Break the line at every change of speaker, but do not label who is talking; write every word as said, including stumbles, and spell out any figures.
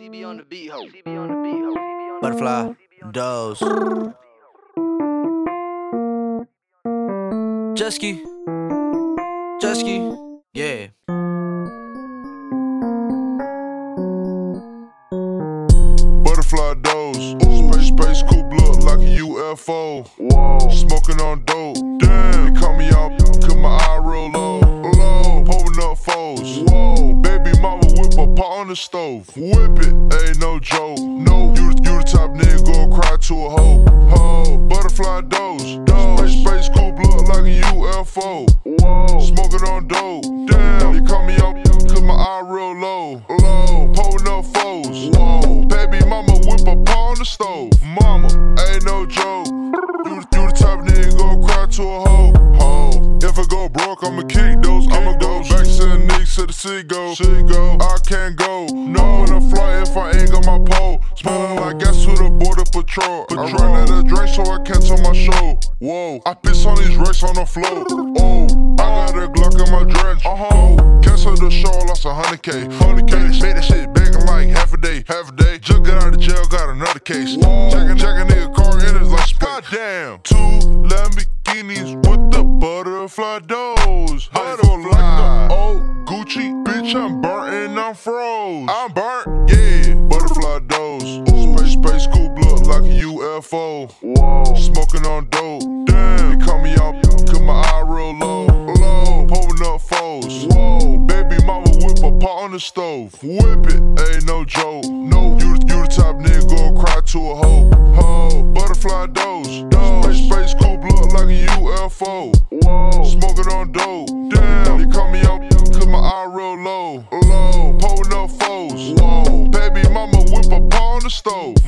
C B on the beat, ho. C B on the beat, ho.
Butterfly, Doze. Jetski, Jetski, yeah.
Butterfly Doze. Space, space, coupe look like a U F O. Whoa. Smoking on dope. Damn. They call me out, cause my eye real low. Low. Pulling up foes. Whoa. Baby mama whip a pot on the stove. Whip it, ain't no joke. No, you, you the type nigga gon' cry to a hoe. Ho. Butterfly Doze. Doze. Space, space, coupe look like a U F O. Whoa. Smoking on dope. Damn. They call me out, cause my eye real low. Low. Pulling up foes. Whoa. Baby mama whip a pot on the stove. Mama, ain't no joke. You, you the type of nigga gon' cry to a hoe. Ho. If I go broke, I'ma kick those. I'ma go back to the niggas to the city go. go. I can't go. No when I fly if I ain't got my pole. Smelling like gas to the border patrol. I run out of drink so I can't tell my show. Whoa, I piss on these racks on the floor. Oh, I got a Glock in my drench. Uh huh. Cancel the show, lost a hundred K. Hundred K. Made that shit back in like half a day. Half a day. Just got out of jail, got another case. Checking, checking nigga car in his like goddamn. Two Lamborghinis with the butterfly Doze. Butterfly like the old Gucci. Bitch, I'm burnt and I'm froze. I'm burnt, yeah. Butterfly Doze. Space, space, coupe look like a U F O. Whoa. Smoking on dope. Damn. They call me out, cause my eye real low. Low. Pulling up foes. Whoa. Baby mama whip a pot on the stove. Whip it, ain't no joke. No, you, you the type nigga gon' cry to a hoe. Ho. Butterfly Doze. Space, space, coupe look like a U F O. Whoa. Smoking on dope. Damn. They call me out, cause my eye real low. Low. Pulling up foes. Whoa. Baby mama whip a pot on the stove.